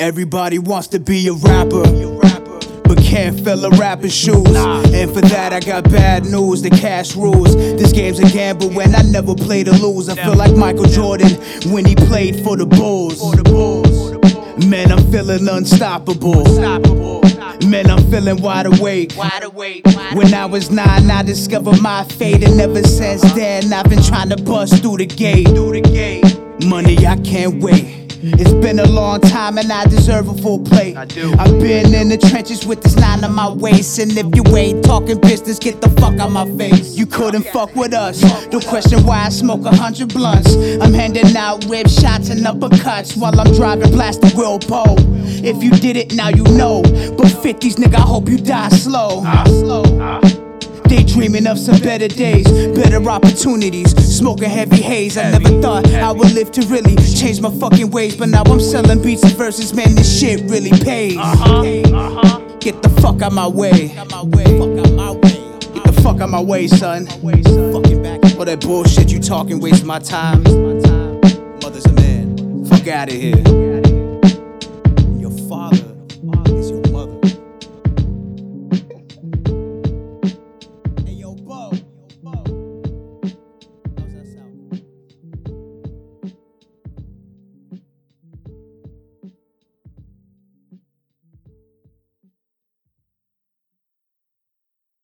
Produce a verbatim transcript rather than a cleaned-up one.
Everybody wants to be a rapper, but can't fill a rapper's shoes. And for that I got bad news, the cash rules. This game's a gamble and I never play to lose. I feel like Michael Jordan when he played for the Bulls. Man, I'm feeling unstoppable. Man, I'm feeling wide awake. When I was nine, I discovered my fate, and ever since then I've been trying to bust through the gate. Money, I can't wait. It's been a long time and I deserve a full plate. I do. I've been in the trenches with this nine on my waist, and if you ain't talking business, get the fuck out my face. You couldn't fuck with us. Don't question why I smoke a hundred blunts. I'm handing out rib shots and uppercuts while I'm driving blast the wheel pole. If you did it, now you know. But fifties, nigga, I hope you die slow. Daydreaming of some better days, better opportunities, smoking heavy haze. I never thought I would live to really change my fucking ways, but now I'm selling beats and verses, man, this shit really pays. Get the fuck out my way. Get the fuck out my way, son. All that bullshit you talking, waste my time. Mother's a man. Fuck out of here.